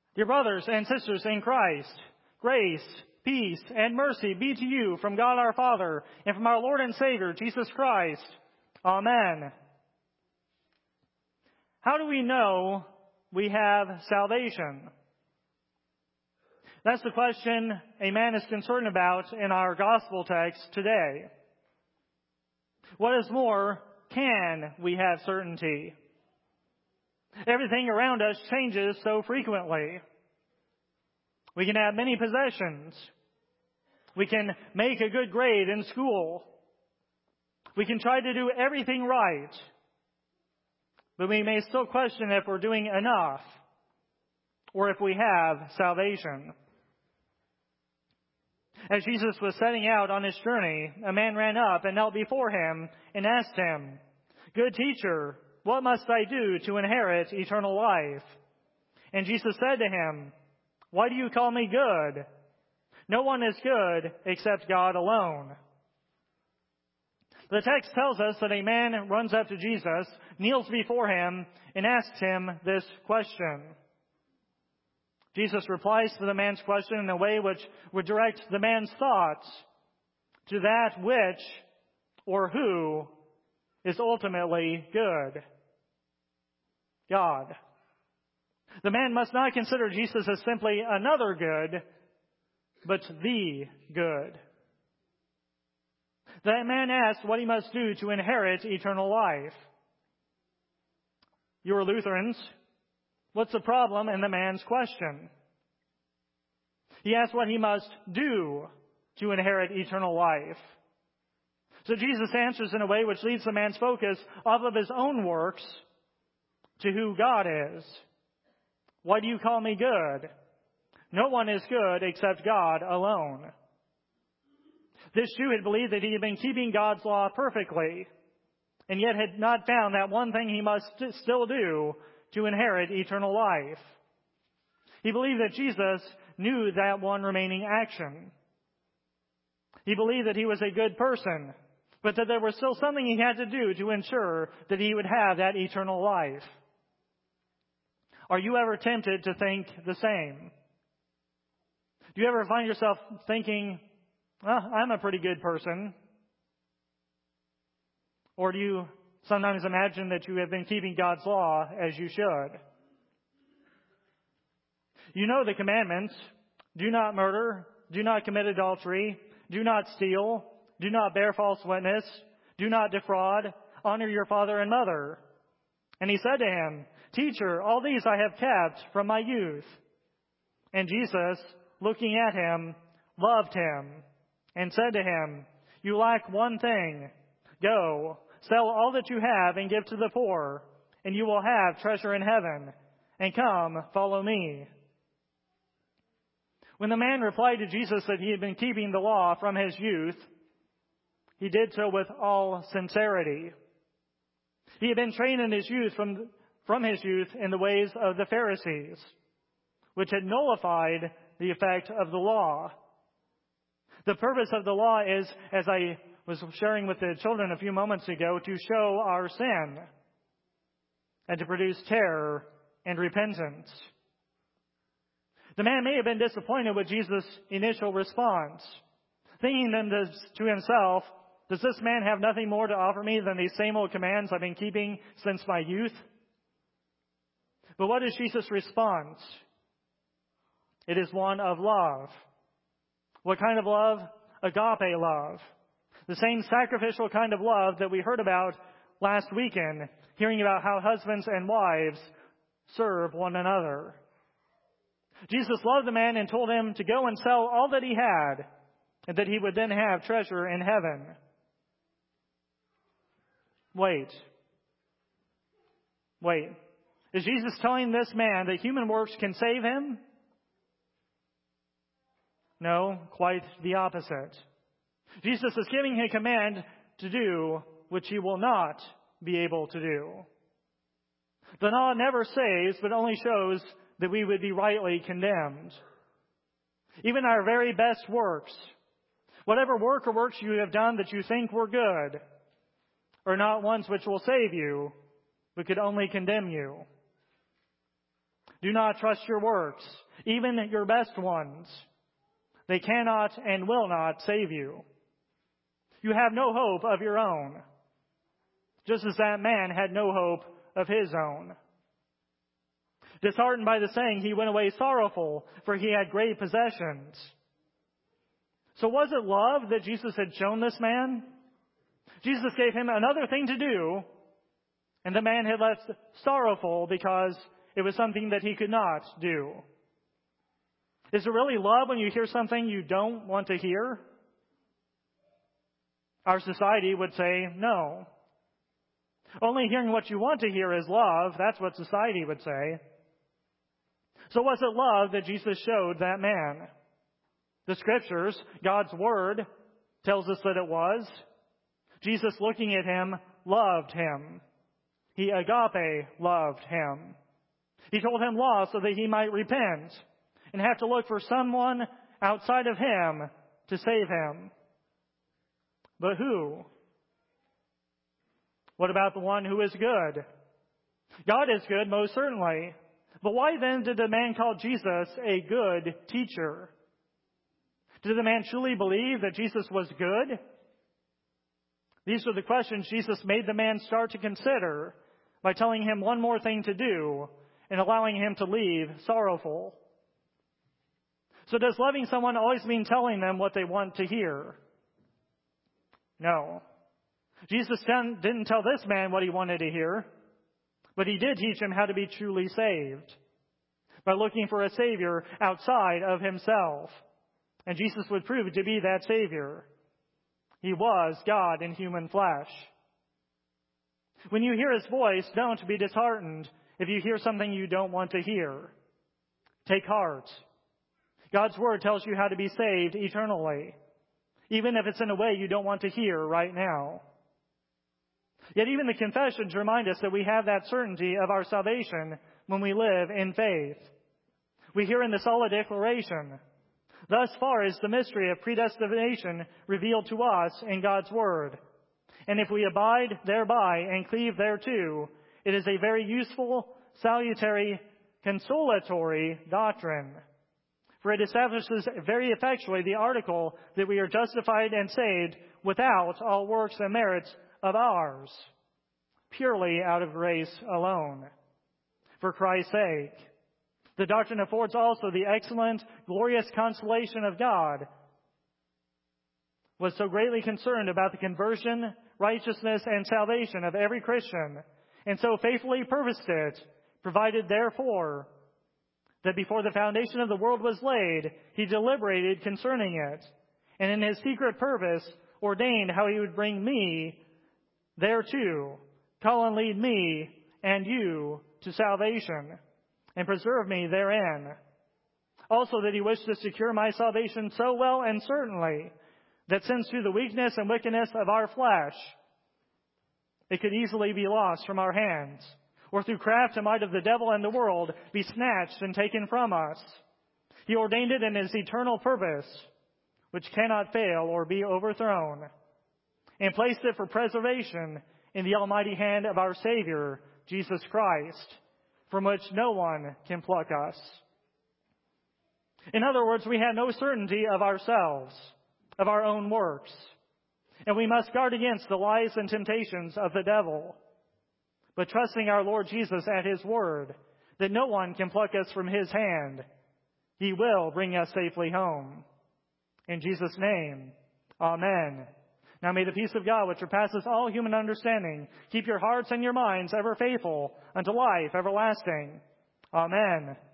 Dear brothers and sisters in Christ, grace, peace, and mercy be to you from God our Father and from our Lord and Savior, Jesus Christ. Amen. How do we know we have salvation? That's the question a man is concerned about in our gospel text today. What is more, can we have certainty? Everything around us changes so frequently. We can have many possessions. We can make a good grade in school. We can try to do everything right. But we may still question if we're doing enough or if we have salvation. As Jesus was setting out on his journey, a man ran up and knelt before him and asked him, "Good teacher, what must I do to inherit eternal life?" And Jesus said to him, "Why do you call me good? No one is good except God alone." The text tells us that a man runs up to Jesus, kneels before him, and asks him this question. Jesus replies to the man's question in a way which would direct the man's thoughts to that which or who is ultimately good. God. The man must not consider Jesus as simply another good, but the good. That man asks what he must do to inherit eternal life. You are Lutherans. What's the problem in the man's question? He asks what he must do to inherit eternal life. So Jesus answers in a way which leads the man's focus off of his own works to who God is. Why do you call me good? No one is good except God alone. This Jew had believed that he had been keeping God's law perfectly, and yet had not found that one thing he must still do to inherit eternal life. He believed that Jesus knew that one remaining action. He believed that he was a good person, but that there was still something he had to do to ensure that he would have that eternal life. Are you ever tempted to think the same? Do you ever find yourself thinking, I'm a pretty good person? Or do you sometimes imagine that you have been keeping God's law as you should? You know the commandments. Do not murder. Do not commit adultery. Do not steal. Do not bear false witness. Do not defraud. Honor your father and mother. And he said to him, "Teacher, all these I have kept from my youth." And Jesus, looking at him, loved him and said to him, "You lack one thing. Go, sell all that you have and give to the poor, and you will have treasure in heaven. And come, follow me." When the man replied to Jesus that he had been keeping the law from his youth, he did so with all sincerity. He had been trained in his youth from his youth in the ways of the Pharisees, which had nullified the effect of the law. The purpose of the law is, as I was sharing with the children a few moments ago, to show our sin and to produce terror and repentance. The man may have been disappointed with Jesus' initial response, thinking then to himself, does this man have nothing more to offer me than these same old commands I've been keeping since my youth? But what is Jesus' response? It is one of love. What kind of love? Agape love. The same sacrificial kind of love that we heard about last weekend, hearing about how husbands and wives serve one another. Jesus loved the man and told him to go and sell all that he had, and that he would then have treasure in heaven. Wait. Is Jesus telling this man that human works can save him? No, quite the opposite. Jesus is giving him a command to do which he will not be able to do. The law never saves, but only shows that we would be rightly condemned. Even our very best works, whatever work or works you have done that you think were good, are not ones which will save you, but could only condemn you. Do not trust your works, even your best ones. They cannot and will not save you. You have no hope of your own, just as that man had no hope of his own. Disheartened by the saying, he went away sorrowful, for he had great possessions. So was it love that Jesus had shown this man? Jesus gave him another thing to do, and the man had left sorrowful because it was something that he could not do. Is it really love when you hear something you don't want to hear? Our society would say no. Only hearing what you want to hear is love. That's what society would say. So was it love that Jesus showed that man? The Scriptures, God's Word, tells us that it was. Jesus, looking at him, loved him. He agape loved him. He told him law so that he might repent and have to look for someone outside of him to save him. But who? What about the one who is good? God is good, most certainly. But why then did the man call Jesus a good teacher? Did the man truly believe that Jesus was good? These are the questions Jesus made the man start to consider by telling him one more thing to do and allowing him to leave sorrowful. So does loving someone always mean telling them what they want to hear? No. Jesus didn't tell this man what he wanted to hear, but he did teach him how to be truly saved by looking for a Savior outside of himself. And Jesus would prove to be that Savior. He was God in human flesh. When you hear His voice, don't be disheartened if you hear something you don't want to hear. Take heart. God's Word tells you how to be saved eternally, even if it's in a way you don't want to hear right now. Yet even the confessions remind us that we have that certainty of our salvation when we live in faith. We hear in the solid declaration, "Thus far is the mystery of predestination revealed to us in God's Word. And if we abide thereby and cleave thereto, it is a very useful, salutary, consolatory doctrine. For it establishes very effectually the article that we are justified and saved without all works and merits of ours, purely out of grace alone, for Christ's sake. The doctrine affords also the excellent, glorious consolation of God, was so greatly concerned about the conversion, righteousness, and salvation of every Christian, and so faithfully purposed it, provided therefore that before the foundation of the world was laid, He deliberated concerning it, and in His secret purpose ordained how He would bring me thereto, call and lead me and you to salvation, and preserve me therein. Also that He wished to secure my salvation so well and certainly, that since through the weakness and wickedness of our flesh, it could easily be lost from our hands, or through craft and might of the devil and the world be snatched and taken from us. He ordained it in His eternal purpose, which cannot fail or be overthrown, and placed it for preservation in the almighty hand of our Savior, Jesus Christ, from which no one can pluck us." In other words, we have no certainty of ourselves, of our own works, and we must guard against the lies and temptations of the devil, but trusting our Lord Jesus at His word, that no one can pluck us from His hand. He will bring us safely home. In Jesus' name, amen. Now may the peace of God, which surpasses all human understanding, keep your hearts and your minds ever faithful unto life everlasting. Amen.